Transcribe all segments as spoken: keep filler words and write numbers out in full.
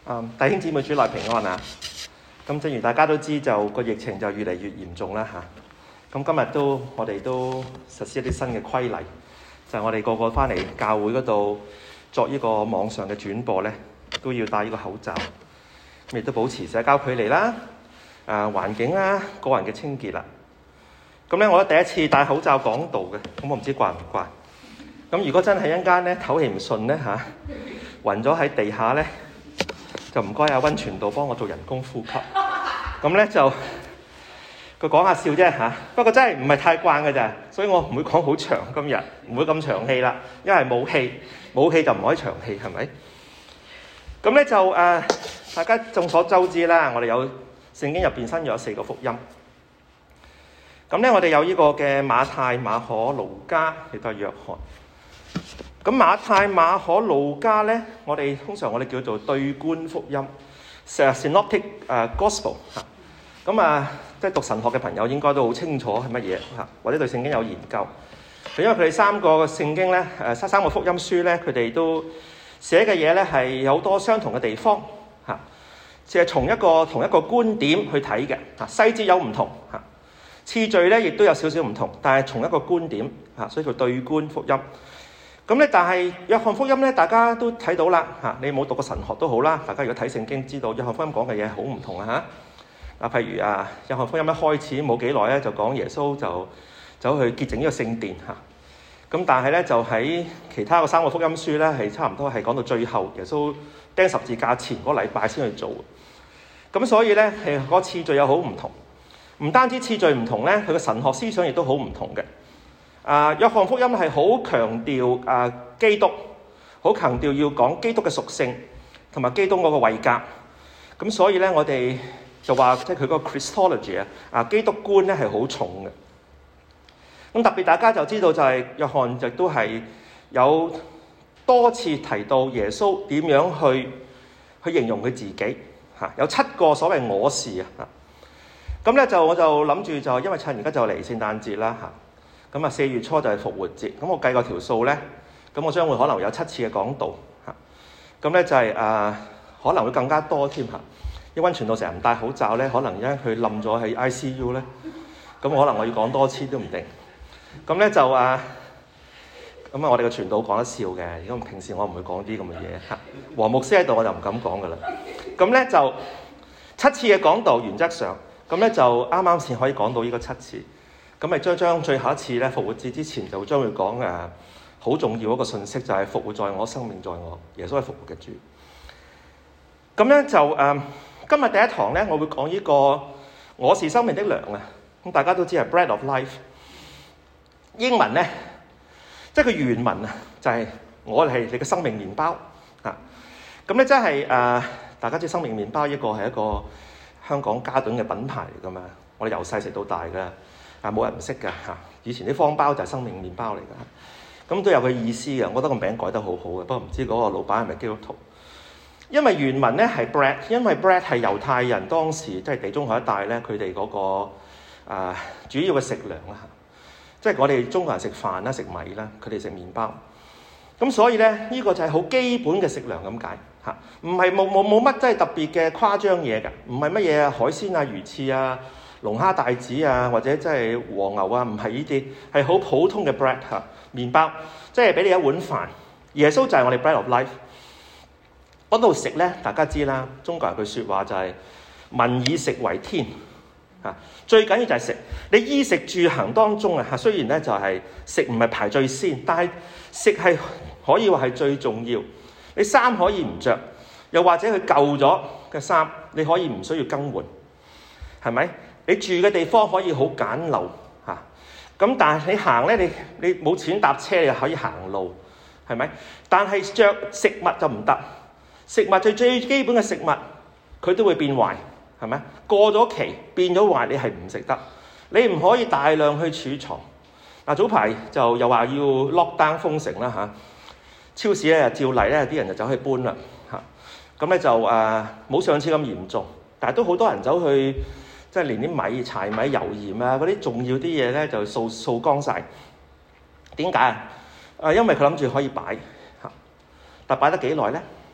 嗯，弟兄姊妹主內平安啊！咁正如大家都知，就個疫情就越嚟越嚴重啦嚇。咁今日都我哋都實施一啲新嘅規例，就係、我哋個個翻嚟教會嗰度作呢個網上嘅轉播咧，都要戴呢個口罩，咁亦都保持社交距離啦、啊環境啦、個人嘅清潔啦。咁咧，我第一次戴口罩講道嘅，咁我唔知慣唔慣。咁如果真係一陣間咧唞氣唔順咧嚇，暈咗喺地下咧，就唔該阿溫傳道幫我做人工呼吸。咁咧就佢講下笑啫嚇，不過真係唔係太慣嘅咋，所以我唔會講好長今日，唔會咁長氣啦，因為冇氣，冇氣就唔可以長氣，係咪？咁咧就誒、呃，大家眾所周知啦，我哋有聖經入邊新約有四個福音。咁咧我哋有呢個嘅馬太、馬可、路加，亦都係約翰。咁馬太、馬可、路加咧，我哋通常我哋叫做對觀福音 （synoptic gospel） 嚇。咁啊，即係讀神學嘅朋友應該都好清楚係乜嘢嚇，或者對聖經有研究。因為佢哋三個聖經咧，誒三三個福音書咧，佢哋都寫嘅嘢咧係有好多相同嘅地方嚇，即係從一個同一個觀點去睇嘅嚇，細節有唔同嚇，次序咧亦都有少少唔同，但係從一個觀點嚇，所以叫對觀福音。咁咧，但係約翰福音咧，大家都睇到啦嚇。你冇讀過神學都好啦，大家如果睇聖經知道約翰福音講嘅嘢好唔同啊嚇。嗱，譬如啊，約翰福音一開始冇幾耐咧，就講耶穌就走去潔淨呢個聖殿嚇。咁但係咧，就喺其他個三個福音書咧，係差唔多係講到最後耶穌釘十字架前嗰個禮拜先去做。咁所以咧，係嗰個次序有好唔同。唔單止次序唔同咧，佢嘅神學思想亦都好唔同嘅。啊，約翰福音係好強調啊基督，好強調要講基督嘅屬性同埋基督嗰個位格。咁所以咧，我哋就話即係佢嗰個 Christology 啊，啊基督觀咧係好重嘅。咁特別大家就知道就係約翰亦都係有多次提到耶穌點樣去去形容佢自己嚇，有七個所謂我是啊。咁咧就我就諗住就因為趁而家就嚟聖誕節啦嚇。咁啊，四月初就係復活節，咁我計過條數咧，咁我將會可能有七次嘅講道嚇，咁咧就係、是、誒、呃、可能會更加多添嚇，因為溫傳道成日唔戴口罩咧，可能因為佢冧咗喺 I C U 咧，咁可能我要講多次都唔定，咁咧就誒，咁啊我哋嘅傳道講得笑嘅，如果平時我唔會講啲咁嘅嘢嚇，黃牧師喺度我就唔敢講噶啦，咁咧就七次嘅講道原則上，咁咧就啱啱先可以講到呢個七次。咁咪將將最後一次咧復活節之前就將會講誒好重要一個信息，就係、是、復活在我，生命在我，耶穌係復活嘅主。咁咧就誒、呃、今日第一堂咧，我會講呢、這個我是生命的糧啊。咁大家都知係 bread of life。英文咧，即係佢原文啊，就係、是、我係你嘅生命麵包啊。咁咧真係誒，大家知生命麵包呢個係一個香港嘉頓嘅品牌嚟㗎嘛。我哋由細食到大㗎。啊！冇人唔識㗎嚇，以前啲方包就係生命麵包嚟㗎，咁都有佢意思嘅。我覺得個名改得好好嘅，不過唔知嗰個老闆係咪基督徒？因為原文咧係 bread， 因為 bread 係猶太人當時即係地中海一帶咧，佢哋嗰個、呃、主要嘅食糧啦嚇，即係我哋中國人食飯啦、食米啦，佢哋食麵包。咁所以咧，呢、呢個就係好基本嘅食糧咁解嚇，唔係冇冇冇乜真係特別嘅誇張嘢㗎，唔係乜嘢啊海鮮啊魚翅啊。龍蝦帶子啊，或者即係和牛啊，唔係呢啲，係好普通嘅 bread 嚇，麵包，即係俾你一碗飯。耶穌就係我哋 bread of life。嗰度食咧，大家知啦，中國人句説話就係、是、民以食為天嚇，最緊要就係食。你衣食住行當中啊嚇，雖然咧就係食唔係排最先，但係食係可以話係最重要。你衫可以唔着，又或者佢舊咗嘅衫，你可以唔需要更換，係咪？你住嘅地方可以好簡陋嚇，咁、啊、但係你行咧，你你冇錢搭車，你又可以行路，係咪？但係着食物就唔得，食物最最基本嘅食物，佢都會變壞，係咪？過咗期變咗壞，你係唔食得。你唔可以大量去儲藏。嗱、啊，早排就又話要 lock down 封城啦嚇、啊，超市咧照例咧啲人就走去搬啦嚇，咁、啊、咧就誒冇、呃、上次咁嚴重，但係都好多人走去。即係連啲米、柴米油鹽啊，嗰啲重要啲嘢咧就掃掃乾晒。點解啊？啊，因為佢諗住可以擺嚇，但擺得幾耐咧？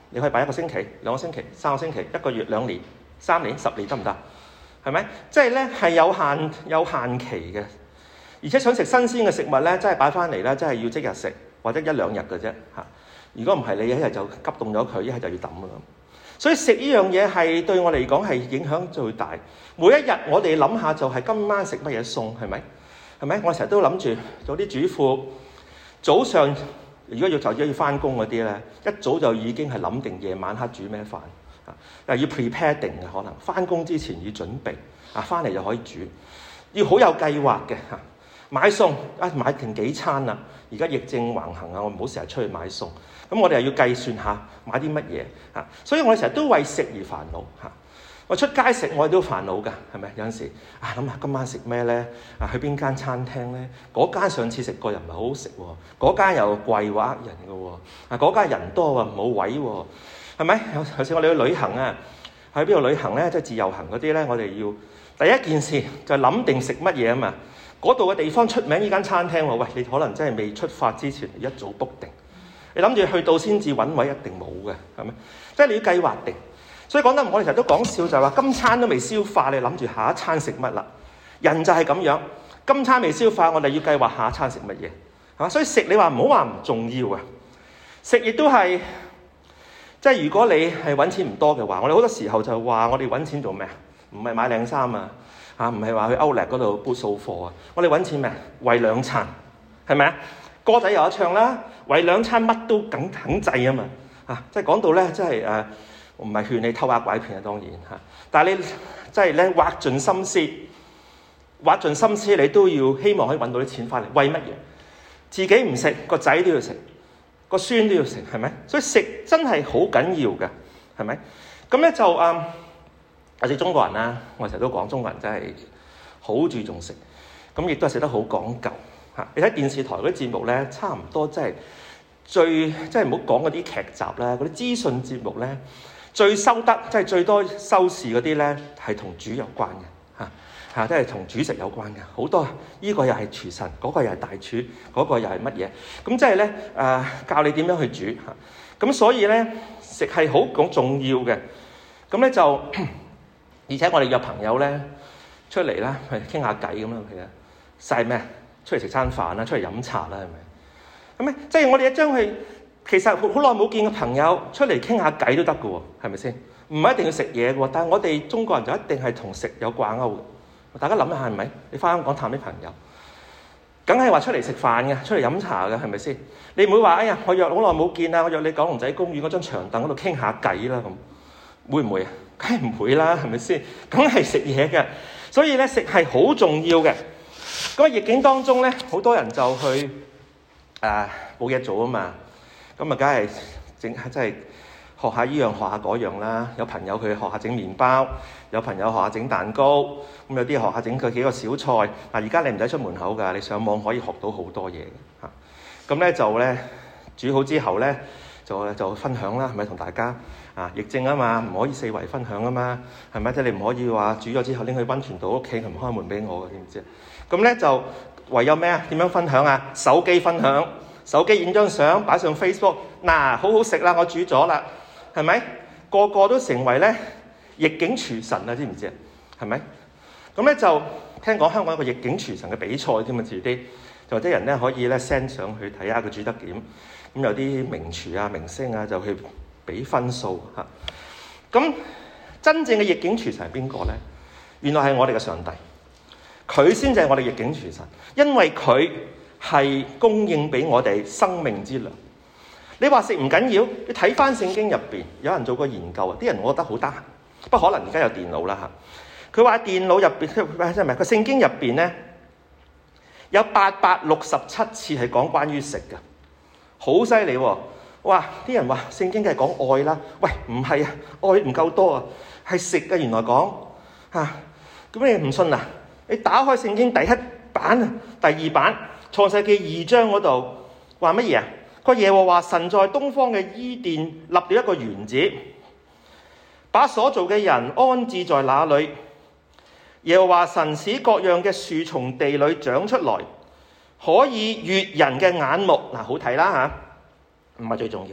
你可以擺一個星期、兩個星期、三個星期、一個月、兩年、三年、十年得唔得？係咪？即係咧係有限有限期嘅，而且想食新鮮嘅食物咧，真係擺翻嚟咧，真係要即日食或者一兩日嘅啫嚇。如果唔係，你一日就急凍咗佢，一係就要抌㗎啦。所以食呢樣嘢係對我嚟講係影響最大。每一日我哋諗下就係今晚食乜嘢餸，係咪？係咪？我成日都諗住有啲主婦早上如果要就要翻工嗰啲咧，一早就已經係諗定夜晚黑煮咩飯啊，又要 prepare 定嘅，可能翻工之前要準備啊，翻嚟就可以煮，要好有計劃嘅嚇。買餸啊，買定幾餐啦。而家疫症橫行啊，我唔好成日出去買餸。咁我哋又要計算下買啲乜嘢嚇，所以我哋成日都為食而煩惱嚇。我出街食我哋都煩惱㗎，係咪？有陣時啊，諗下今晚食咩咧？啊，去邊間餐廳咧？嗰間上次食過又唔係好好食喎，嗰間又貴喎，呃人㗎喎。啊，嗰間人多啊，冇位喎，係咪？有有時我哋去旅行啊，喺邊度旅行咧？即係自由行嗰啲咧，我哋要第一件事就諗定食乜嘢啊嘛。嗰度嘅地方出名呢間餐廳喎，喂，你可能真係未出發之前一早 book 定，你諗住去到先至揾位一定冇嘅，係咪？即係你要計劃定。所以講得我哋成日都講笑就係話，今餐都未消化，你諗住下一餐食乜啦？人就係咁樣，今餐未消化，我哋要計劃下一餐食乜嘢，係嘛？所以食你話唔好話唔重要啊，食亦都係即係如果你係揾錢唔多嘅話，我哋好多時候就話我哋揾錢做咩？唔係買靚衫啊！啊，唔係話去歐力嗰度搬掃貨啊！我哋揾錢咩？為兩餐，係咪啊？歌仔有一唱啦，為兩餐乜都梗肯制啊嘛！啊，即係講到咧，即係誒，唔係勸你偷呃拐騙啊，當然嚇。但係你即係咧，挖盡心思，挖盡心思，你都要希望可以揾到啲錢翻嚟。為乜嘢？自己唔食，個仔都要食，個孫都要食，係咪？所以食真係好緊要嘅，係咪？咁咧就誒。嗯或者中國人啦，我成日都講中國人真係好注重食，咁亦都係食得好講究嚇。你睇電視台嗰啲節目咧，差唔多真係最即係唔好講嗰啲劇集啦，嗰啲資訊節目咧，最收得即係最多收視嗰啲咧，係同煮有關嘅嚇嚇，即係同煮食有關嘅好多。呢個又係廚神，嗰個又係大廚，嗰個又係乜嘢？咁即係咧誒教你點樣去煮嚇。咁所以咧食係好講重要嘅。咁咧就。而且我哋約朋友咧出嚟啦，係傾下偈咁樣係啊，晒咩？出嚟食餐飯啦，出嚟飲茶啦，係咪？咁咧，即係我哋一將佢其實好耐冇見嘅朋友出嚟傾下偈都得嘅喎，係咪先？唔係一定要食嘢嘅喎，但係我哋中國人就一定係同食有掛鈎嘅。大家諗下係咪？你翻香港探啲朋友，梗係話出嚟食飯嘅，出嚟飲茶嘅，係咪先？你唔會話哎呀，我約好耐冇見啊，我約你九龍仔公園嗰張長凳嗰度傾下偈啦咁，會唔會啊？梗係唔會啦，係咪先？梗係食嘢嘅，所以咧食係好重要嘅。咁喺逆境當中咧，好多人就去誒冇嘢做啊嘛，咁啊梗係整即係學下依樣學下嗰樣啦。有朋友佢學下整麵包，有朋友學下整蛋糕，咁有啲學下整佢幾個小菜。嗱，而家你唔使出門口㗎，你上網可以學到好多嘢嘅嚇。咁咧就咧煮好之後咧就就分享啦，係咪同大家？啊，疫症啊嘛，唔可以四圍分享啊嘛，係咪？即係你唔可以話煮咗之後拎去溫泉島屋企，佢唔開門俾我嘅，知唔知？咁咧就唯有咩啊？點樣分享啊？手機分享，手機影張相擺上 Facebook， 嗱、啊，好好食啦，我煮咗啦，係咪？個個都成為咧逆境廚神啊，知唔知啊？係咪？咁咧就聽講香港有個逆境廚神嘅比賽添啊，遲啲就啲人咧可以咧 send 上去睇下佢煮得點，咁有啲名廚啊、明星啊就去俾分數嚇，咁真正嘅逆境廚神係邊個咧？原來係我哋嘅上帝，佢先至係我哋逆境廚神，因為佢係供應俾我哋生命之糧。你話食唔緊要，你睇翻聖經入邊，有人做過研究啊，啲人我覺得好得閒，不過可能而家有電腦啦嚇。佢話電腦入邊即係咪？個聖經入邊咧有八百六十七次係講關於食嘅，好犀利喎！哇！啲人話聖經梗係講愛啦，喂，唔係啊，愛唔夠多啊，係食嘅。原來講嚇，咁、啊、你唔信啊？你打開聖經第一版啊，第二版創世記二章嗰度話乜嘢啊？個耶和華神在東方嘅伊甸立了一個園子，把所造嘅人安置在那裡。耶和華神使各樣嘅樹從地裡長出來，可以悅人嘅眼目嗱、啊，好睇啦嚇。唔係最重要，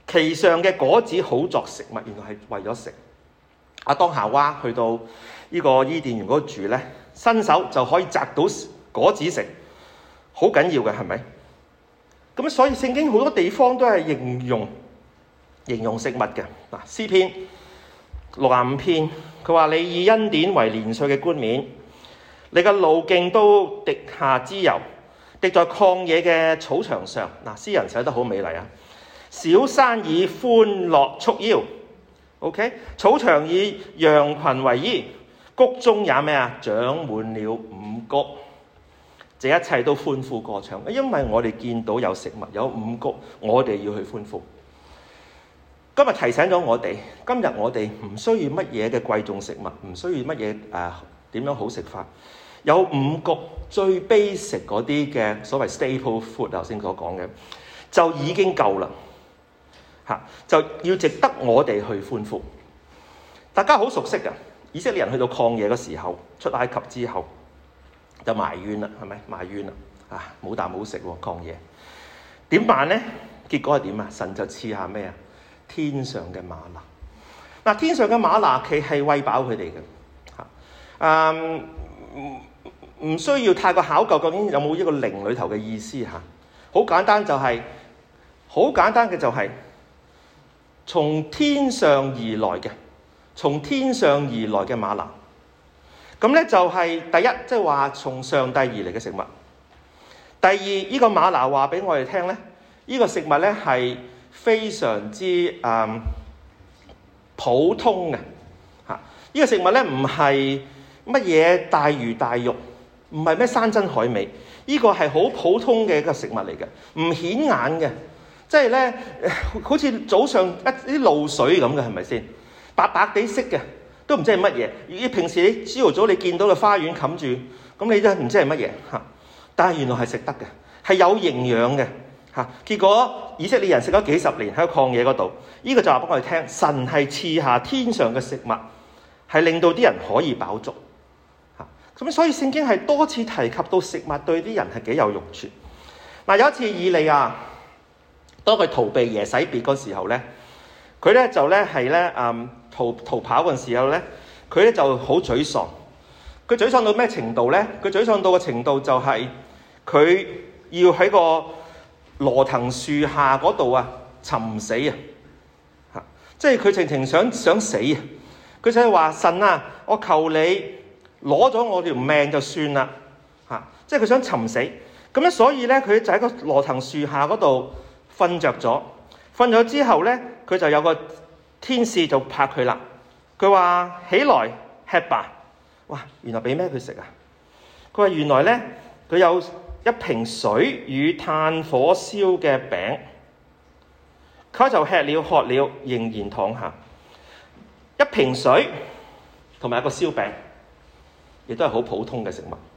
其上嘅果子好作食物，原來係為咗食。阿當夏娃去到呢個伊甸園嗰度住咧，伸手就可以摘到果子食，好緊要嘅，係咪？咁所以聖經好多地方都係形容形容食物嘅。嗱，詩篇六十五篇，佢話你以恩典為年歲嘅冠冕，你嘅路徑都滴下脂油，滴在曠野嘅草場上。嗱，詩人寫得好美麗啊！小山以歡樂束腰 ，OK， 草場以羊群為衣，谷中也咩啊？長滿了五穀，這一切都歡呼歌唱，因為我哋見到有食物，有五穀，我哋要去歡呼。今日提醒咗我哋，今日我哋唔需要乜嘢嘅貴重食物，唔需要乜嘢誒點樣好食法，有五穀最 basic 嗰啲嘅所謂 staple food， 頭先所講嘅就已經夠啦。嚇，就要值得我哋去歡呼。大家好熟悉嘅，以色列人去到曠野嘅時候，出埃及之後就埋怨啦，係咪埋怨啦？啊，冇啖好食喎，曠野點辦呢？結果係點啊？神就賜下咩啊？天上嘅嗎哪。嗱，天上嘅嗎哪其係餵飽佢哋嘅嚇。嗯，唔需要太過考究，究竟有冇呢個靈裏頭嘅意思嚇？好簡單就係、是，好簡單嘅就係、是。從天上而來嘅，從天上而來嘅嗎哪，咁咧就係第一，即係話從上帝而嚟嘅食物。第二，呢、這個嗎哪話俾我哋聽咧，呢、這個食物咧係非常之誒、嗯、普通嘅嚇。呢、這個食物咧唔係乜嘢大魚大肉，唔係咩山珍海味，呢、這個係好普通嘅一個食物嚟嘅，唔顯眼嘅。即係咧，好似早上一啲露水咁嘅，係咪先？白白地色嘅，都唔知係乜嘢。你平時你朝頭早你見到個花園冚住，咁你都唔知係乜嘢嚇。但係原來係食得嘅，係有營養嘅嚇。結果以色列人食咗幾十年喺曠野嗰度，呢、這個就話俾我哋聽，神係賜下天上嘅食物，係令到啲人可以飽足嚇。咁所以聖經係多次提及到食物對啲人係幾有用處。嗱，有一次以利亞，當佢逃避耶洗別嗰時候咧，佢咧就咧係咧誒逃逃跑嗰陣時候咧，佢咧就好沮喪。佢沮喪到咩程度咧？佢沮喪到嘅程度就係佢要喺個羅藤樹下嗰度啊尋死啊！嚇，即係佢情情想想死啊！佢就係話神啊，我求你攞咗我條命就算啦！嚇，即係佢想尋死。咁咧，所以咧佢就喺個羅藤樹下嗰度瞓着咗，瞓咗之後咧，佢就有個天使就拍佢啦。佢話起來吃吧。哇！原來俾咩佢食啊？佢話原來咧，佢有一瓶水與炭火燒嘅餅，佢就吃了喝了，仍然躺下。一瓶水同埋一個燒餅，亦都係好普通嘅食物。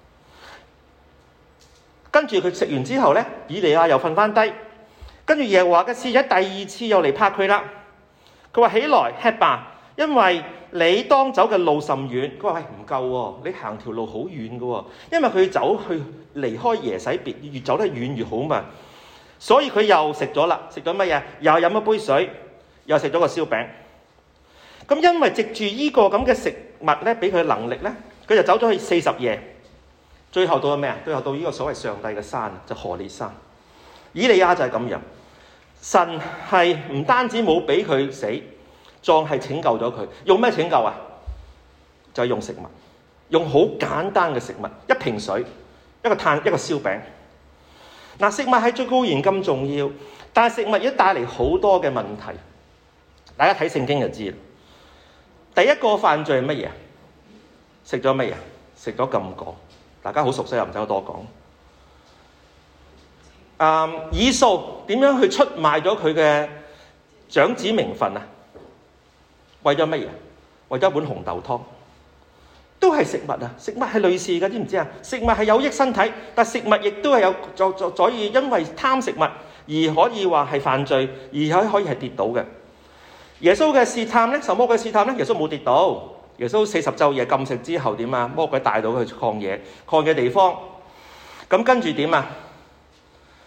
跟住佢食完之後咧，以利亞又瞓翻低。跟住耶和華嘅使者第二次又嚟拍佢啦。佢話起來吃吧，因為你當走嘅路甚遠。佢話喂，唔夠喎，你行條路好遠嘅喎，因為佢走去離開耶洗別，越走得遠越好嘛。所以佢又食咗啦，食咗乜嘢？又飲咗杯水，又食咗個燒餅。咁因為藉住呢個咁嘅食物咧，俾佢能力咧，佢就走咗去四十夜，最後到咗咩啊？最後到呢個所謂上帝嘅山，就何烈山。以利亞就係咁樣。神係唔單止冇俾佢死，仲係拯救咗佢。用咩拯救啊？就係用食物，用好簡單嘅食物，一瓶水，一個炭，一個燒餅。嗱，食物係最固然咁重要，但係食物亦都帶嚟好多嘅問題。大家睇聖經就知啦。第一個犯罪係乜嘢？食咗乜嘢？食咗禁果。大家好熟悉，又唔使我多講。Um, 以掃點樣去出賣咗佢嘅長子名分啊？為咗乜嘢？為咗一碗紅豆湯，都係食物啊！食物係類似嘅，知唔知啊？食物係有益身體，但食物亦都係有就就所以因為貪食物而可以話係犯罪，而可可以係跌倒嘅。耶穌嘅試探咧，受魔鬼試探咧，耶穌冇跌倒。耶穌四十晝夜禁食之後點啊？魔鬼帶到佢去曠野，曠野地方，咁跟住點啊？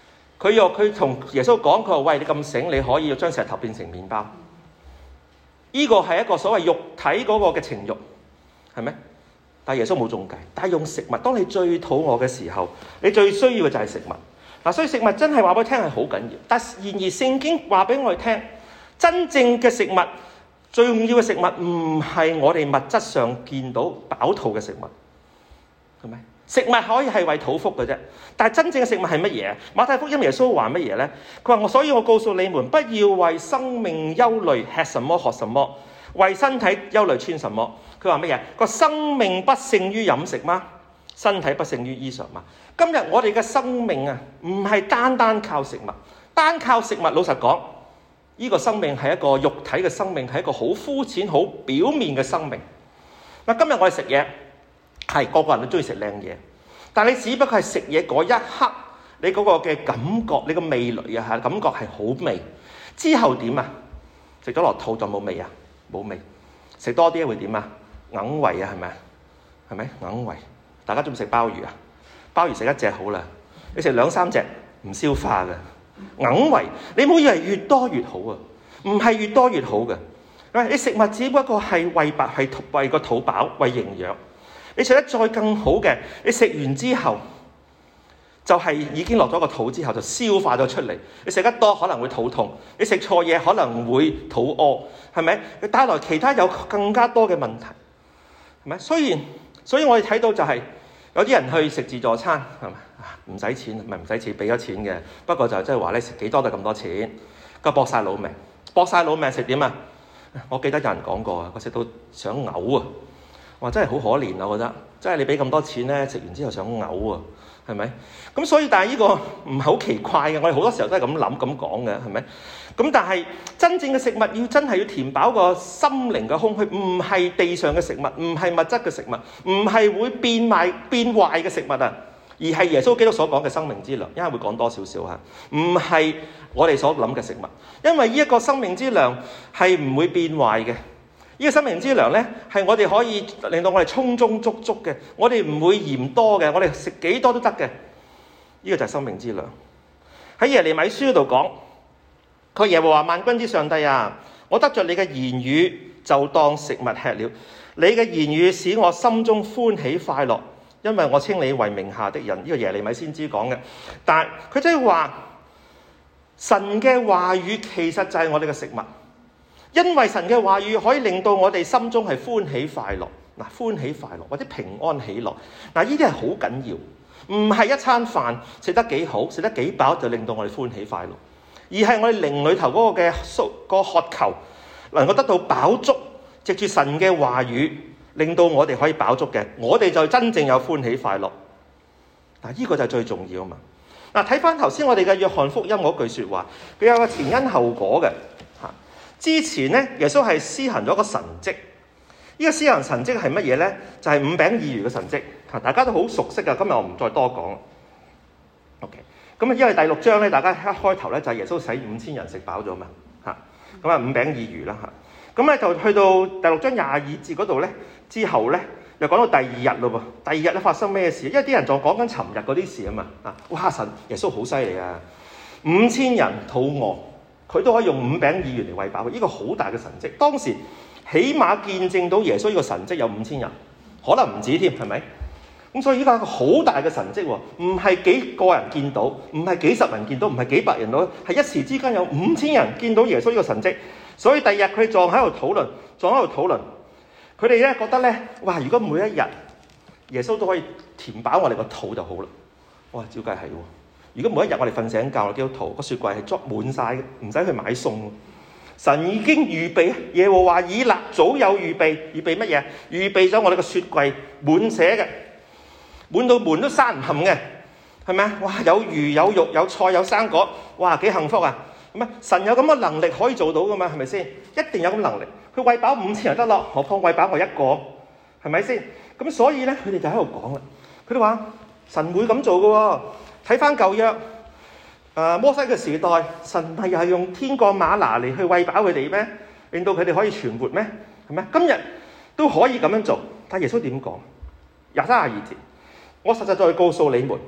佢又佢同耶穌講，佢話：喂，你咁醒，你可以將石頭變成麵包。呢個係一個所謂肉體嗰個嘅情慾，係咪？但係耶穌冇中計，但係用食物。當你最肚餓嘅時候，你最需要嘅就係食物。嗱，所以食物真係話俾我聽係好緊要。但然而聖經話俾我哋聽，真正嘅食物，最重要嘅食物唔係我哋物質上見到飽肚嘅食物，係咪？食物可以係為肚腹嘅啫，但係真正嘅食物係乜嘢？馬太福音耶穌話乜嘢咧？佢話：我所以我告訴你們，不要為生命憂慮，吃什麼喝什麼；為身體憂慮，穿什麼。佢話乜嘢？個生命不勝於飲食嗎？身體不勝於衣裳嗎？今日我哋嘅生命啊，唔係單單靠食物，單靠食物。老實講，呢個生命係一個肉體嘅生命，係一個好膚淺、好表面嘅生命。嗱，今日我哋食嘢。係個個人都中意食靚嘢，但你只不過係食嘢嗰一刻，你嗰個嘅感覺，你個味蕾啊，感覺係好味。之後點啊？食咗落肚就冇味啊，冇味。食多啲會點啊？硬胃啊，係咪啊？係咪硬胃？大家中唔中意食鮑魚啊？鮑魚食一隻好啦，你食兩三隻唔消化嘅硬胃。你唔好以為越多越好啊，唔係越多越好嘅。你食物只不過係餵飽，係為個肚飽，為營養。你食得再更好嘅，你食完之後就係已經落咗個肚之後就消化咗出嚟。你食得多可能會肚痛，你食錯嘢可能會肚屙，係咪？你帶來其他有更加多嘅問題，係咪？雖然，所以我哋睇到就係有啲人去食自助餐，係咪？唔使錢，唔係唔使錢，俾咗錢嘅。不過就即係話你食幾多就咁多錢，個搏晒老命，搏晒老命食點啊？我記得有人講過啊，我食到想嘔啊！哇！真係好可憐啊，我覺得，真係你俾咁多錢咧，食完之後想嘔啊，係咪？咁所以，但係呢個唔係好奇怪嘅，我哋好多時候都係咁諗咁講嘅，係咪？咁但係真正嘅食物要真係要填飽個心靈嘅空虛，唔係地上嘅食物，唔係物質嘅食物，唔係會變壞變壞嘅食物啊，而係耶穌基督所講嘅生命之糧。一陣會講多少少嚇，唔係我哋所諗嘅食物，因為呢一個生命之糧係唔會變壞嘅。呢個生命之糧咧，係我哋可以令到我哋充充足足嘅，我哋唔會嫌多嘅，我哋食幾多都得嘅。呢個就係生命之糧。喺耶利米書嗰度講，佢耶和華萬軍之上帝啊，我得着你嘅言語就當食物吃了，你嘅言語使我心中歡喜快樂，因為我稱你為名下的人。呢個耶利米先知講嘅，但係佢真係話神嘅話語其實就係我哋嘅食物。因為神嘅話語可以令到我哋心中係歡喜快樂，嗱，歡喜快樂或者平安喜樂，嗱，呢啲係好緊要，唔係一餐飯食得幾好，食得幾飽就令到我哋歡喜快樂，而係我哋靈裏頭嗰個嘅蘇個渴求能夠得到飽足，藉住神嘅話語令到我哋可以飽足嘅，我哋就真正有歡喜快樂。嗱，呢個就係最重要啊嘛。嗱，睇翻頭先我哋嘅約翰福音嗰句說話，佢有個前因後果嘅。之前咧，耶穌係施行咗個神蹟。呢個施行神蹟係乜嘢咧？就係五餅二魚嘅神蹟。大家都好熟悉噶，今日我唔再多講。OK，咁啊，因為第六章咧，大家一開頭咧就係耶穌使五千人食飽咗嘛。嚇，咁啊五餅二魚啦嚇。咁咧就去到第六章廿二節嗰度咧，之後咧又講到第二日咯喎。第二日咧發生咩事？因為啲人仲講緊尋日嗰啲事啊嘛。啊，哇！神耶穌好犀利啊，五千人肚餓。佢都可以用五餅二魚嚟餵飽佢，呢個好大嘅神蹟。當時起碼見證到耶穌呢個神蹟有五千人，可能唔止添，係咪？咁所以呢個係一個好大嘅神蹟喎，唔係幾個人見到，唔係幾十人見到，唔係幾百人到，係一時之間有五千人見到耶穌呢個神蹟。所以第二日佢哋仲喺度討論，仲喺度討論。佢哋咧覺得咧，哇！如果每一日耶穌都可以填飽我哋個肚就好啦。哇！照計係喎。如果每一日我哋瞓醒覺，基督徒個雪櫃係裝滿晒嘅，唔使去買餸。神已經預備，耶和華以勒早有預備，預備乜嘢？預備咗我哋個雪櫃滿瀉嘅，滿到門都閂唔冚嘅，係咪啊？哇！有魚有肉有菜有生果，哇！幾幸福啊！咁啊，神有咁嘅能力可以做到噶嘛？係咪先？一定有咁能力。佢餵飽五千人得咯，何況餵飽我一個，係咪先？咁所以咧，佢哋就喺度講啦。佢哋話神會咁做嘅喎。睇翻舊約，誒摩西嘅時代，神唔係又係用天降嗎哪嚟去餵飽佢哋咩？令到佢哋可以存活咩？係咪？今日都可以咁樣做，但耶穌點講？廿三廿二節，我實實在在告訴你們，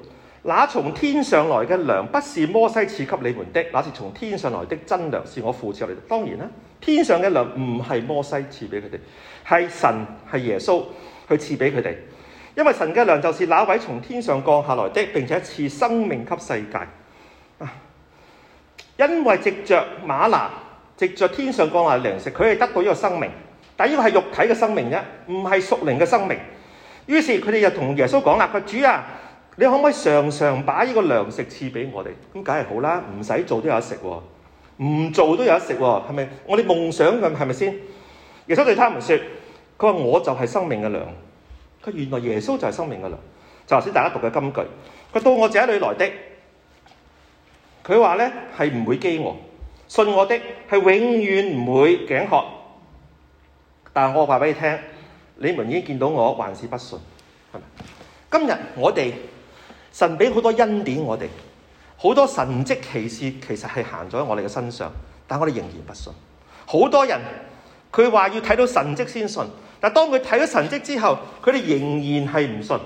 那從天上來嘅糧不是摩西賜給你們的，那是從天上來的真糧，是我父賜給你的。當然啦，天上嘅糧唔係摩西賜俾佢哋，係神係耶穌去賜俾佢哋。因為神嘅糧就是那位從天上降下來的，並且賜生命給世界。啊，因為藉着嗎哪，藉着天上降下來糧食，佢係得到呢個生命，但呢個係肉體嘅生命啫，唔係屬靈嘅生命。於是佢哋就同耶穌講啦：佢主啊，你可唔可以常常把呢個糧食賜俾我哋？咁梗係好啦，唔使做都有得食喎，唔做都有得食喎，係咪？我哋夢想嘅係咪先？耶穌對他們說：佢話我就係生命嘅糧。佢原來耶穌就係生命嘅糧。就頭先大家讀嘅金句，佢到我這裏來的，佢話咧係唔會飢餓，信我的係永遠唔會頸渴。但係我話俾你聽，你們已經見到我，還是不信，係咪？今日我哋神俾好多恩典我哋，好多神蹟奇事其實係行咗喺我哋嘅身上，但我哋仍然不信。好多人佢話要睇到神蹟先信，但當佢睇咗神蹟之後，佢哋仍然係唔信。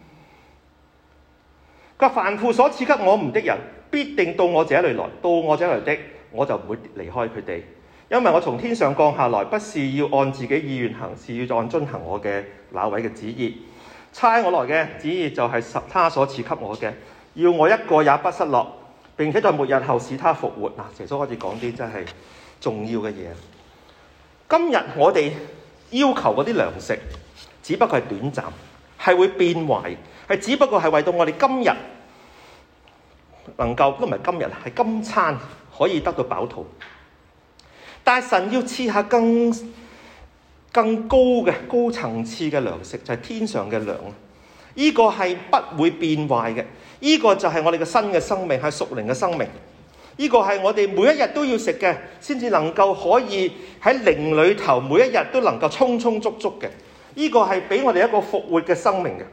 佢話凡父所賜給我們的人，必定到我這裏來，到我這裏來的，我就唔會離開佢哋，因為我從天上降下來，不是要按自己意願行，是要按遵行我嘅那位嘅旨意。差我來嘅旨意就係他所賜給我嘅，要我一個也不失落，並且在末日後使他復活。嗱，耶穌開始講啲真係重要嘅嘢。今日我哋要求嗰啲糧食，只不過係短暫，係會變壞，係只不過係為到我哋今日能夠，都唔係今日，係今餐可以得到飽肚。但係神要賜下更更高嘅高層次嘅糧食，就係天上嘅糧。呢個係不會變壞嘅，呢個就係我哋嘅新嘅生命，係屬靈嘅生命。呢個係我哋每一日都要食嘅，先至能夠可以喺靈裏頭每一日都能夠充充足足嘅。呢個係俾我哋一個復活嘅生命嘅。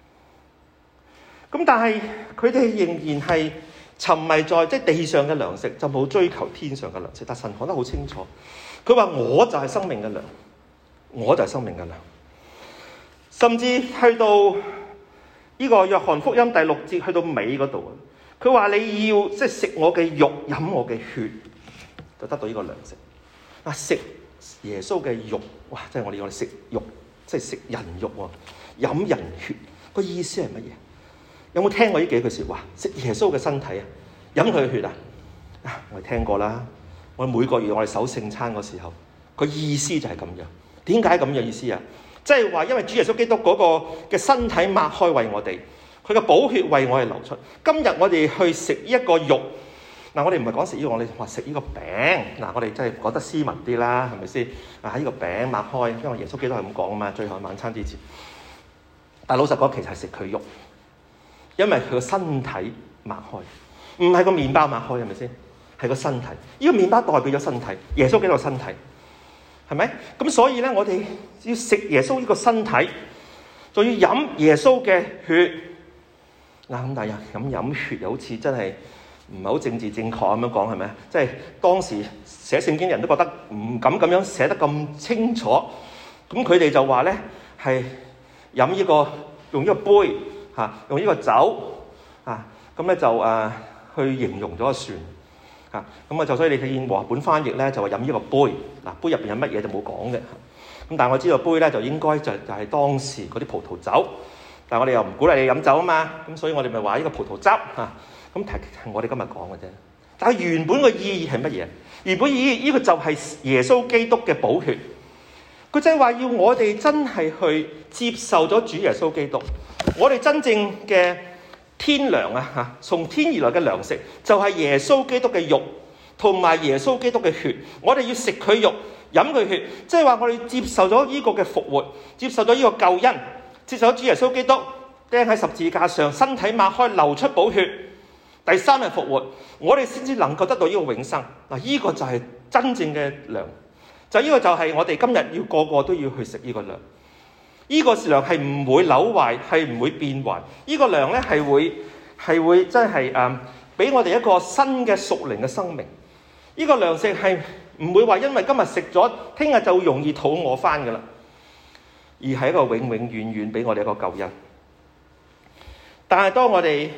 咁但係佢哋仍然係沉迷在即係地上嘅糧食，就冇追求天上嘅糧食。但神講得好清楚，佢話我就係生命嘅糧。我就係生命嘅糧，甚至去到呢個約翰福音第六節去到尾嗰度，佢話你要即係食我嘅肉，飲我嘅血，就得到呢個糧食。啊，食耶穌嘅肉，哇！即係我哋我哋食肉，即係食人肉喎，飲人血，個意思係乜嘢？有冇聽過呢幾句説話？食耶穌嘅身體啊，飲佢嘅血啊！啊，我哋聽過啦。我哋每個月我哋守聖餐嗰時候，個意思就係咁樣。點解咁嘅意思啊？即係話因為主耶穌基督嗰個嘅身體擘開為我哋，佢嘅寶血為我哋流出。今日我哋去食一個肉，嗱，我哋唔係講食呢個，我哋話食呢個餅。嗱，我哋真係講得斯文啲啦，係咪先？啊，喺呢個餅擘開，因為耶穌基督係咁講啊嘛，最後晚餐之前。但係老實講，其實係食佢肉，因為佢個身體擘開，唔係個麵包擘開，係咪先？係個身體。呢個麵包代表咗身體，耶穌基督嘅身體。係咪？咁所以咧，我哋要食耶穌呢個身體，仲要飲耶穌嘅血。嗱，咁但係飲飲血又好似真係唔係好政治正確咁樣講，係咪？即係當時寫聖經人都覺得唔敢咁樣寫得咁清楚。咁佢哋就話咧係飲呢個用呢個杯嚇，用呢個酒啊，咁咧就誒去形容咗就算。啊，咁啊就所以你睇和合本翻譯咧就話飲呢個杯，嗱，杯入邊有乜嘢就冇講嘅。咁但係我知道杯咧就應該就就係當時嗰啲葡萄酒，但係我哋又唔鼓勵你飲酒啊嘛，咁所以我哋咪話呢個葡萄汁嚇。咁係我哋今日講嘅啫。但係原本嘅意義係乜嘢？原本意義呢個就係耶穌基督嘅寶血，佢就係話要我哋真係去接受咗主耶穌基督，我哋真正嘅天糧啊！嚇，從天而來嘅糧食就係耶穌基督嘅肉同埋耶穌基督嘅血。我哋要食佢肉，飲佢血，即係話我哋接受咗呢個嘅復活，接受咗呢個救恩，接受咗主耶穌基督釘喺十字架上，身體擘開流出寶血，第三日復活，我哋先至能夠得到呢個永生。嗱，呢個就係真正嘅糧，就呢個就係我哋今日要個個都要去食呢個糧。呢個糧係唔會朽壞，係唔會變壞。呢個糧咧係會係會真係誒，俾我哋一個新嘅屬靈嘅生命。呢個糧食係唔會話因為今日食咗，聽日就容易肚餓翻噶啦，而係一個永永遠遠俾我哋一個救恩。但係當我哋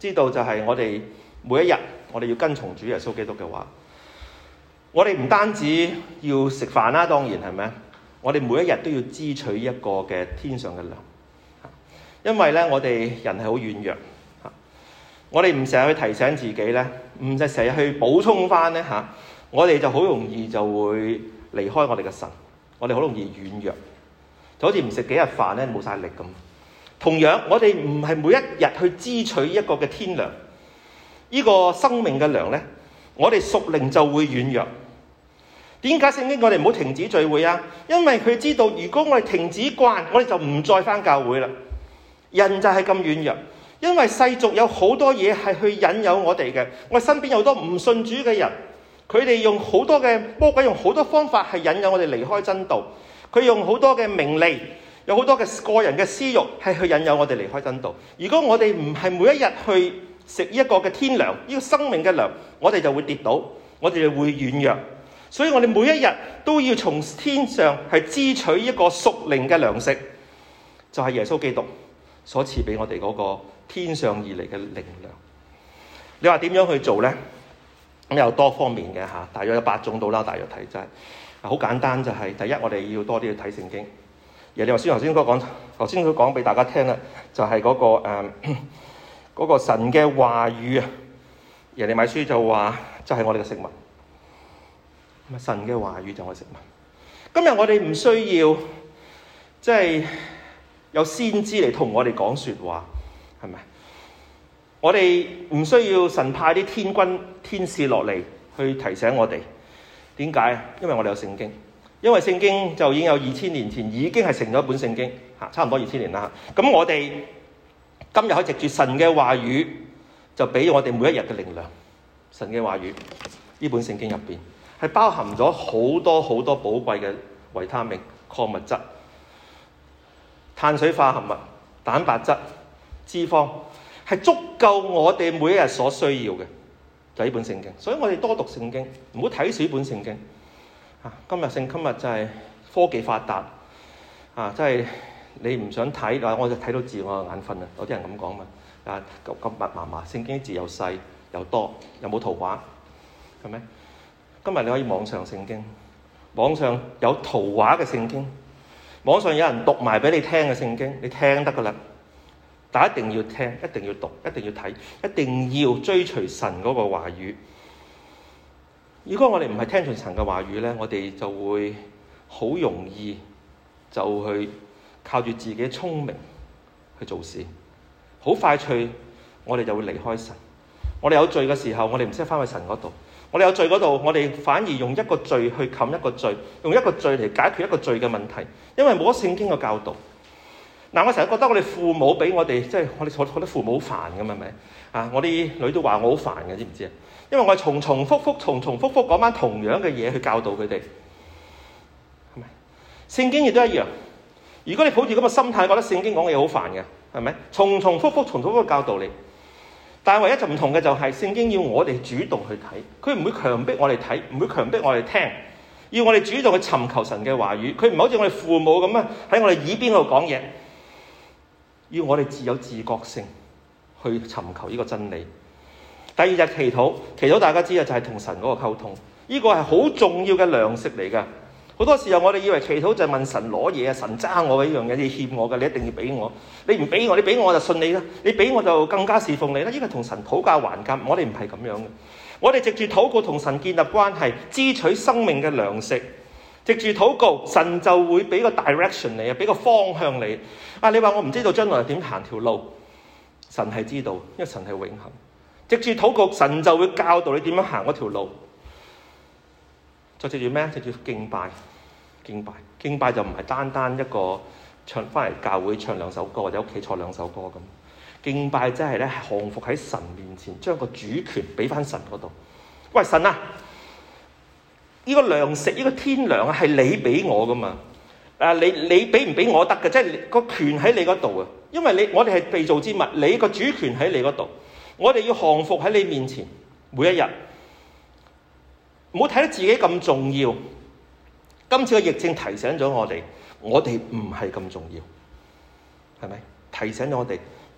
知道就係我哋每一日我哋要跟從主耶穌基督嘅話，我哋唔單止要食飯啦，當然係咪？我哋每一日都要支取一個嘅天上嘅糧，因為咧我哋人係好軟弱，我哋唔成日去提醒自己咧，唔就成日去補充翻咧嚇，我哋就好容易就會離開我哋嘅神，我哋好容易軟弱，就好似唔食幾日飯咧冇晒力咁。同樣，我哋唔係每一日去支取一個嘅天糧，呢個生命嘅糧咧，我哋屬靈就會軟弱。點解聖經我哋唔好停止聚會啊？因為佢知道，如果我哋停止慣，我哋就唔再返教會啦。人就係咁軟弱，因為世俗有好多嘢係去引誘我哋嘅。我哋身邊有好多唔信主嘅人，佢哋用好多嘅魔鬼用好多方法係引誘我哋離開真道。佢用好多嘅名利，有好多嘅個人嘅私欲係去引誘我哋離開真道。如果我哋唔係每一日去食一個嘅天糧，呢個生命嘅糧，我哋就會跌倒，我哋就會軟弱。所以我哋每一日都要從天上係支取一個屬靈嘅糧食，就係耶穌基督所賜俾我哋嗰個天上而嚟嘅靈糧。你話點樣去做呢？咁有多方面嘅嚇，大約有八種到啦。大約睇真係好簡單，就係第一，我哋要多啲去睇聖經。而你話先頭先嗰講，頭先佢講俾大家聽啦，就係嗰個誒嗰個神嘅話語啊。耶利米書就話，就係我哋嘅食物。神嘅話語就係食物。今日我哋唔需要即係有先知嚟同我哋講說話，係咪？我哋唔需要神派啲天軍天使落嚟去提醒我哋。點解？因為我哋有聖經，因為聖經就已經有二千年前已經係成咗一本聖經，嚇，差唔多二千年啦。咁我哋今日可以藉住神嘅話語，就俾我哋每一日嘅靈糧。神嘅話語呢本聖經入邊係包含咗好多好多寶貴嘅維他命、礦物質、碳水化合物、蛋白質、脂肪，係足夠我哋每一日所需要嘅，就係呢本聖經。所以我哋多讀聖經，唔好睇少本聖經。啊，今日聖今日就係科技發達，啊，即係你唔想睇啊，我就睇到字我就眼瞓啊。有啲人咁講嘛，啊咁咁密麻麻，聖經字又細又多，又冇圖畫，係咪？今日你可以網上聖經，網上有圖畫嘅聖經，網上有人讀埋俾你聽嘅聖經，你聽得噶啦。但一定要聽，一定要讀，一定要睇，一定要追隨神嗰個話語。如果我哋唔係聽隨神嘅話語咧，我哋就會好容易就去靠住自己聰明去做事，好快脆我哋就會離開神。我哋有罪嘅時候，我哋唔識翻去神嗰度。我哋有罪嗰度，我哋反而用一個罪去冚一個罪，用一個罪嚟解決一個罪嘅問題，因為冇咗聖經嘅教導。嗱，我成日覺得我哋父母俾我哋，即係我哋覺得父母好煩㗎嘛，係咪？啊，我啲女都話我好煩嘅，知唔知啊？因為我係重重複複、重重複複講返同樣嘅嘢去教導佢哋，係咪？聖經亦都一樣。如果你抱住咁嘅心態，覺得聖經講嘅嘢好煩嘅，係咪？重重複複、重重複複教導你。但係唯一就唔同嘅就係聖經要我哋主動去睇，佢唔會強迫我哋睇，唔會強迫我哋聽，要我哋主動去尋求神嘅話語。佢唔係好似我哋父母咁啊，喺我哋耳邊度講嘢，要我哋自有自覺性去尋求呢個真理。第二就係祈禱，祈禱大家知啊，就係同神嗰個溝通，呢個係好重要嘅糧食嚟㗎。好多時候我哋以為祈禱就係問神攞嘢啊，神爭我嘅呢樣嘢，你欠我嘅，你一定要俾我。你唔俾我，你俾我，我就信你啦。你俾我就更加侍奉你啦。呢個係同神討價還價，我哋唔係咁樣嘅。我哋藉住禱告同神建立關係，支取生命嘅糧食。藉住禱告，神就會俾個 direction 你啊，俾個方向你。啊，你話我唔知道將來點行條路，神係知道，因為神係永恆。藉住禱告，神就會教導你點樣行嗰條路。就藉住咩？藉住敬拜，敬拜，敬拜就唔係單單一個唱翻嚟教會唱兩首歌，或者屋企唱兩首歌咁。敬拜真係咧降服喺神面前，將個主權俾翻神嗰度。喂，神啊，呢個糧食，呢個天糧啊，係你俾我噶嘛？啊，你你俾唔俾我得嘅？即係個權喺你嗰度啊！因為你我哋係被造之物，你個主權喺你嗰度，我哋要降服喺你面前，每一日。唔好睇得自己咁重要。今次嘅疫症提醒咗我哋，我哋唔係咁重要，係咪？提醒咗我哋，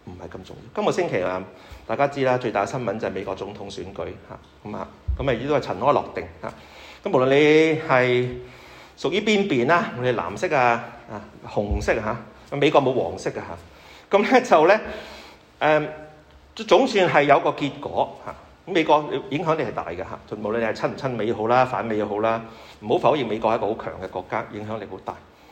唔係咁重要。今個星期啊，大家知啦，最大嘅新聞就係美國總統選舉嚇，咁啊，咁啊，亦都係塵埃落定嚇。咁無論你係屬於邊邊啦，我哋藍色啊、啊紅色嚇，美國冇黃色嘅嚇。咁咧就咧誒，總算係有個結果嚇。美國影響力係大嘅嚇，無論你係親唔親美好啦、反美又好啦，唔好否認美國係一個好強嘅國家，影響力好大。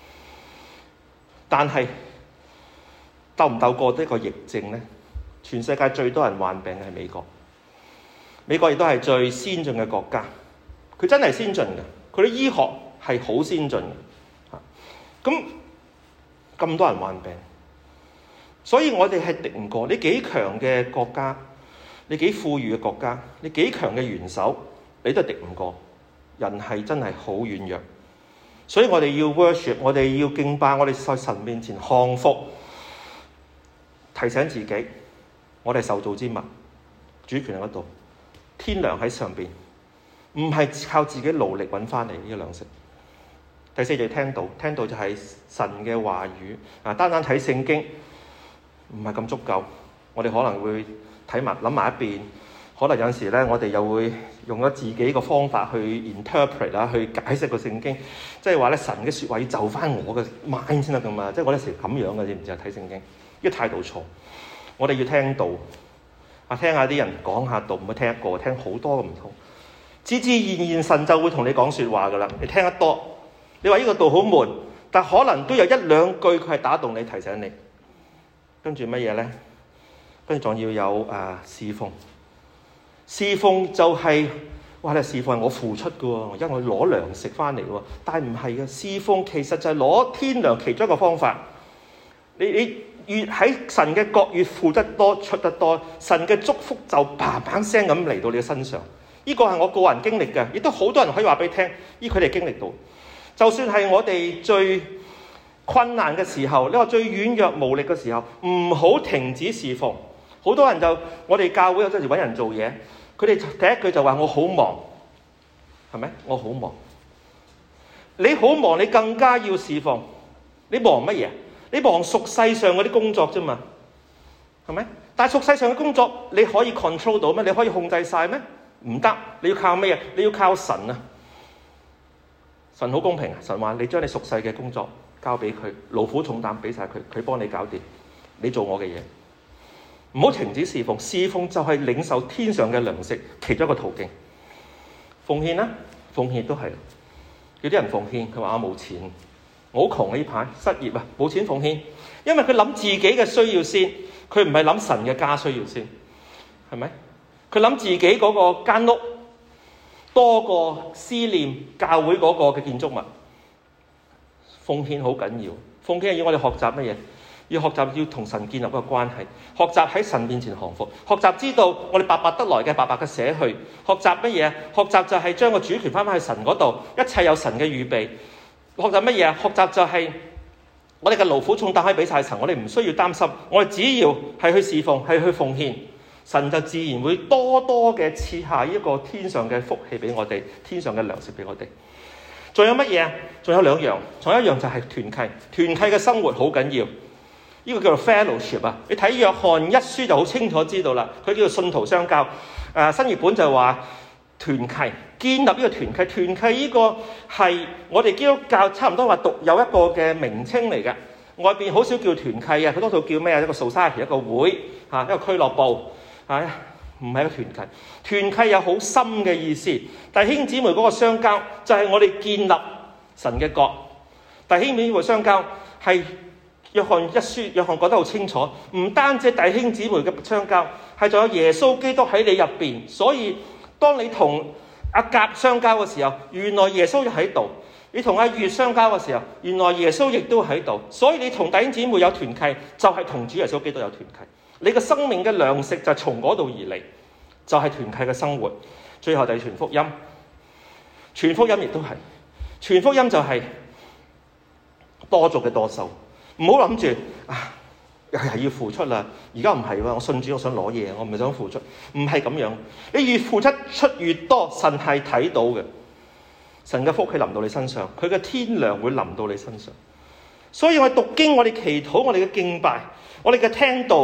但係鬥唔鬥過呢個疫症咧？全世界最多人患病嘅係美國，美國亦都係最先進嘅國家，佢真係先進嘅，佢啲醫學係好先進嘅嚇。咁咁多人患病，所以我哋係敵唔過。你幾強嘅國家，你幾富裕嘅國家，你幾強嘅元首，你都係敵唔過。人係真係好軟弱，所以我哋要 worship， 我哋要敬拜，我哋在神面前降服，提醒自己，我哋受造之物，主權喺嗰度，天糧喺上邊，唔係靠自己努力揾翻嚟呢個糧食。第四就係聽道，聽道就係神嘅話語啊，單單睇聖經唔係咁足夠，我哋可能會睇埋諗埋一邊。可能有陣時咧，我哋又會用咗自己個方法去 interpret 啦，去解釋個聖經，即係話咧神嘅説話要就翻我嘅 mind 先得噶嘛。即係我哋成日咁樣嘅，知唔知啊？睇聖經呢個態度錯。我哋要聽道啊，聽下啲人講下道，唔好聽一個，聽好多個唔同。自自然然神就會同你講説話噶啦。你聽得多，你話呢個道好悶，但可能都有一兩句佢係打動你，提醒你。跟住乜嘢咧？跟住仲要有啊侍奉。侍奉就係、是，哇！你侍奉係我付出嘅喎，因為我攞糧食翻嚟喎。但係唔係嘅，侍奉其實就係攞天糧其中一個方法。你你越喺神嘅國越付得多出得多，神嘅祝福就砰砰聲咁嚟到你嘅身上。呢、這個係我個人經歷嘅，亦都好多人可以話俾你聽，依佢哋經歷到。就算係我哋最困難嘅時候，你話最軟弱無力嘅時候，唔好停止侍奉。好多人就我哋教會有陣時揾人做嘢，佢哋第一句就話我好忙，係咪？我好忙。你好忙，你更加要侍奉。你忙乜嘢？你忙屬世上嗰啲工作啫嘛，係咪？但係屬世上嘅工作你可以 control 到咩？你可以控制晒咩？唔得，你要靠咩啊？你要靠神啊！神好公平啊！神話你將你屬世嘅工作交俾佢，勞苦重擔俾晒佢，佢幫你搞掂，你做我嘅嘢。唔好停止侍奉，侍奉就係領受天上嘅糧食，其中一個途徑。奉獻啦，奉獻都係。有啲人奉獻，佢話我冇錢，我好窮呢排，失業啊，冇錢奉獻，因為佢諗自己嘅需要先，佢唔係諗神嘅家需要先，係咪？佢諗自己嗰個間屋多過思念教會嗰個嘅建築物。奉獻好緊要，奉獻係要我哋學習乜嘢？要學習要同神建立一個關係，學習喺神面前降服，學習知道我哋白白得來嘅白白嘅捨去，學習乜嘢？學習就係將個主權翻返去神嗰度，一切有神嘅預備。學習乜嘢？學習就係我哋嘅勞苦重擔可以俾晒神，我哋唔需要擔心，我哋只要係去侍奉，係去奉獻，神就自然會多多嘅賜下一個天上嘅福氣俾我哋，天上嘅糧食俾我哋。仲有乜嘢？仲有兩樣，仲有一樣就係團契，團契嘅生活好緊要。呢個叫做 fellowship 啊！你睇約翰一書就好清楚知道啦，佢叫做信徒相交。誒、呃、新譯本就話團契，建立呢個團契。團契呢個係我哋基督教差唔多話獨有一個嘅名稱嚟嘅，外邊好少叫團契啊，佢多數叫咩啊？一個 society 一個會嚇，一個俱樂部嚇，唔係一個團契。團契有好深嘅意思。弟兄姊妹嗰個相交就係我哋建立神嘅國。弟兄姊妹相交係。約翰一書，約翰講得好清楚，唔單止弟兄姊妹嘅相交，係仲有耶穌基督喺你入邊。所以當你同阿甲相交嘅時候，原來耶穌就喺度；你同阿月相交嘅時候，原來耶穌亦都喺度。所以你同弟兄姊妹有團契，就係、是、同主耶穌基督有團契。你嘅生命嘅糧食就係從嗰度而嚟，就係、是、團契嘅生活。最後就係傳福音，傳福音亦都係，傳福音就係多做嘅多收。唔好諗住啊，又係要付出啦。而家唔係喎，我信主，我想攞嘢，我唔係想付出，唔係咁樣。你越付出出越多，神係睇到嘅。神嘅福氣臨到你身上，佢嘅天糧會臨到你身上。所以我哋讀經，我哋祈禱，我哋嘅敬拜，我哋嘅聽道，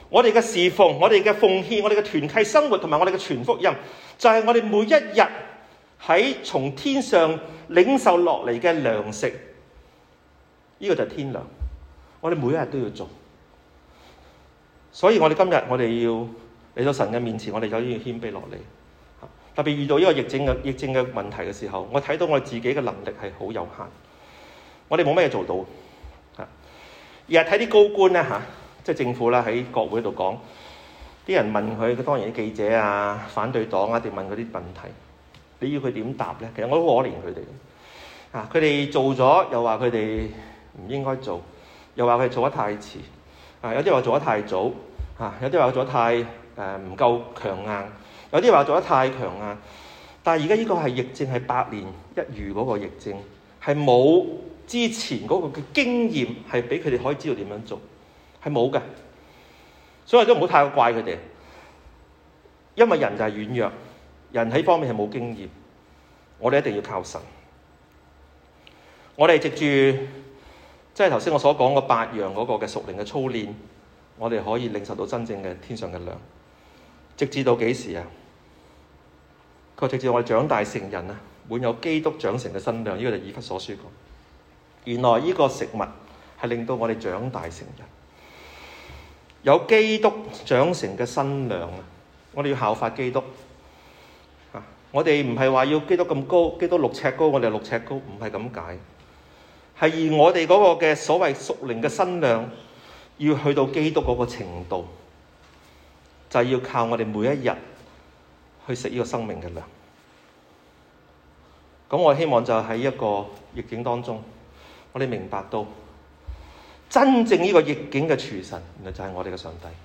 我哋嘅侍奉、我哋嘅奉獻、我哋嘅團契生活同埋我哋嘅傳福音，就係我哋每一日喺從天上領受落嚟嘅糧食。呢個就係天糧，我哋每一日都要做。所以我哋今日我哋要嚟到神嘅面前，我哋就要謙卑落嚟。特別遇到呢個疫症嘅疫症嘅問題嘅時候，我睇到我自己嘅能力係好有限，我哋冇咩嘢做到。而係睇啲高官咧嚇，即係政府啦，喺國會度講，啲人問佢，當然啲記者啊、反對黨啊，定問嗰啲問題，你要佢點答咧？其實我都可憐佢哋啊，佢哋做咗又話佢哋唔應該做，又話佢哋做得太遲啊，有啲話做得太早啊，有啲話做得太誒唔夠強硬，有啲話做得太強硬。但係而家呢個係疫症係百年一遇嗰個疫症，係冇之前嗰個嘅經驗係俾佢哋可以知道點樣做，係冇嘅。所以都唔好太過怪佢哋，因為人就係軟弱，人喺方面係冇經驗，我哋一定要靠神。我哋藉住即係頭先我所講嗰八樣嗰個嘅屬靈嘅操練，我哋可以領受到真正嘅天上嘅糧。直至到幾時啊？佢話直至我哋長大成人啊，滿有基督長成嘅身量。呢、這個就以弗所書講。原來呢個食物係令到我哋長大成人，有基督長成嘅身量啊！我哋要效法基督啊！我哋唔係話要基督咁高，基督六尺高，我哋六尺高，唔係咁解。係以我哋嗰個嘅所謂屬靈嘅身量，要去到基督嗰個程度，就係、是、要靠我哋每一日去食呢個生命嘅糧。咁我希望就喺一個逆境當中，我哋明白到真正呢個逆境嘅廚神，原來就係我哋嘅上帝。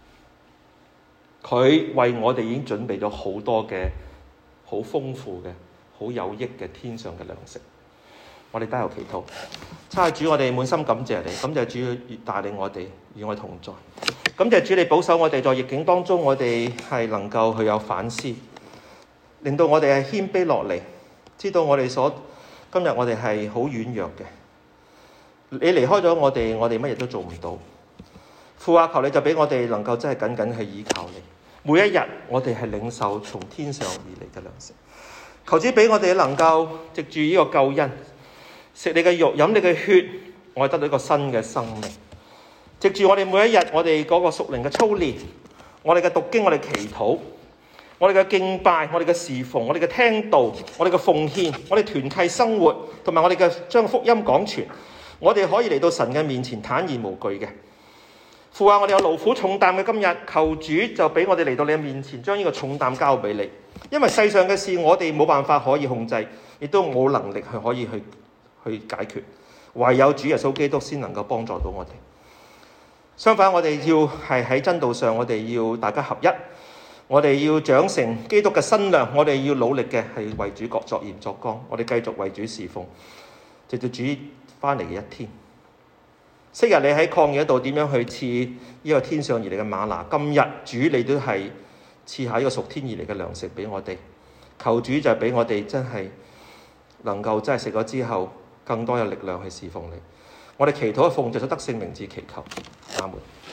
佢為我哋已經準備咗好多嘅好豐富嘅、好有益嘅天上嘅糧食。我哋低頭祈禱，差主，我哋滿心感謝你，感謝主越帶領我哋與我哋同在。感謝主你保守我哋在逆境當中，我哋係能夠去有反思，令到我哋係謙卑落嚟，知道我哋所今日我哋係好軟弱嘅。你離開咗我哋，我哋乜嘢都做唔到。父啊，求你就俾我哋能夠真係緊緊去依靠你。每一日我哋係領受從天上而嚟嘅糧食。求主俾我哋能夠藉住呢個救恩，食你嘅肉，飲你嘅血，我哋得到一個新嘅生命。藉住我哋每一日，我哋嗰個屬靈嘅操練，我哋嘅讀經，我哋祈禱，我哋嘅敬拜，我哋嘅侍奉，我哋嘅聽道，我哋嘅奉獻，我哋團契生活，同埋我哋嘅將福音講傳，我哋可以嚟到神嘅面前坦然無懼嘅。父啊，我哋有勞苦重擔嘅今日，求主就俾我哋嚟到你嘅面前，將呢個重擔交俾你。因為世上嘅事我哋冇辦法可以控制，亦都冇能力去可以去去解決，唯有主耶穌基督先能夠幫助到我哋。相反，我哋要係喺真道上，我哋要大家合一，我哋要長成基督嘅身量，我哋要努力嘅係為主各作鹽作光，我哋繼續為主侍奉，直到主翻嚟嘅一天。昔日你喺曠野度點樣去賜呢個天上而嚟嘅嗎哪，今日主你都係賜下呢個屬天而嚟嘅糧食俾我哋。求主就俾我哋真係能夠真係食咗之後更多有力量去侍奉你。我哋祈禱奉着咗得勝名字祈求，阿門。